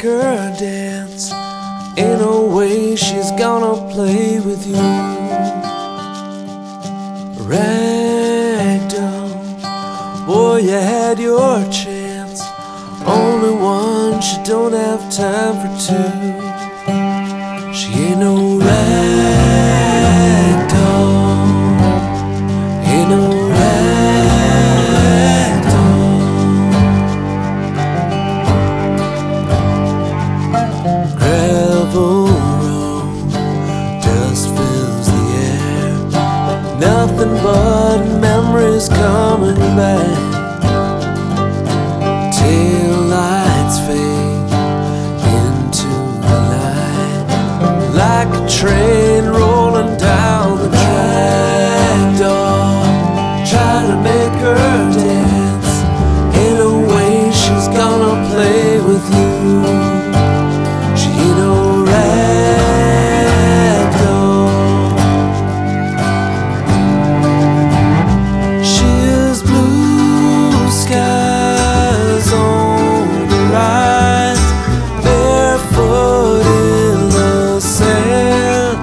make her dance. Ain't no way she's gonna play with you. Ragdoll, boy, you had your chance. Only one, she don't have time for two. She ain't no ragdoll, ain't no ragdoll. Gravel road, dust fills the air. Nothing but memories coming back. Tail lights fade into the night, like a train rolling down the track. Dog, trying to make her dance. Ain't no way she's gonna play with you. She ain't no ragdoll. She is blue skies on the rise, barefoot in the sand.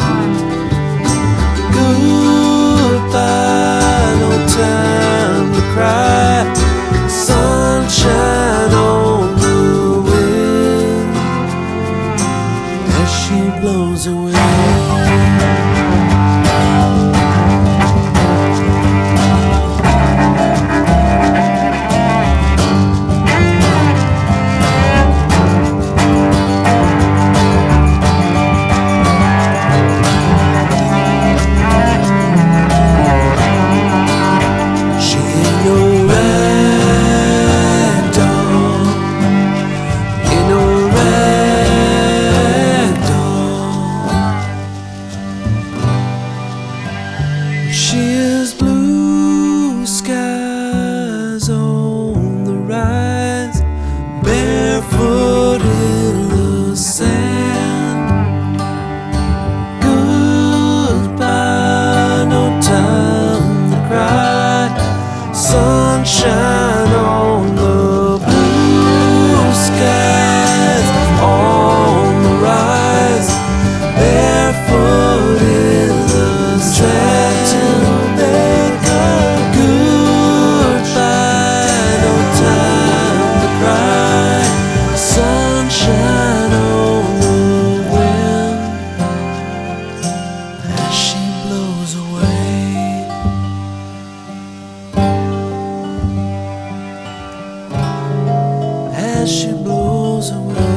Goodbye, no time to cry. Sunshine on the wind as she blows away. She is blue skies on the rise, barefoot in the sand. Goodbye, no time to cry. Sunshine on the blue skies on the rise, barefoot in the sand. Sunshine on the wind as she blows away. As she blows away.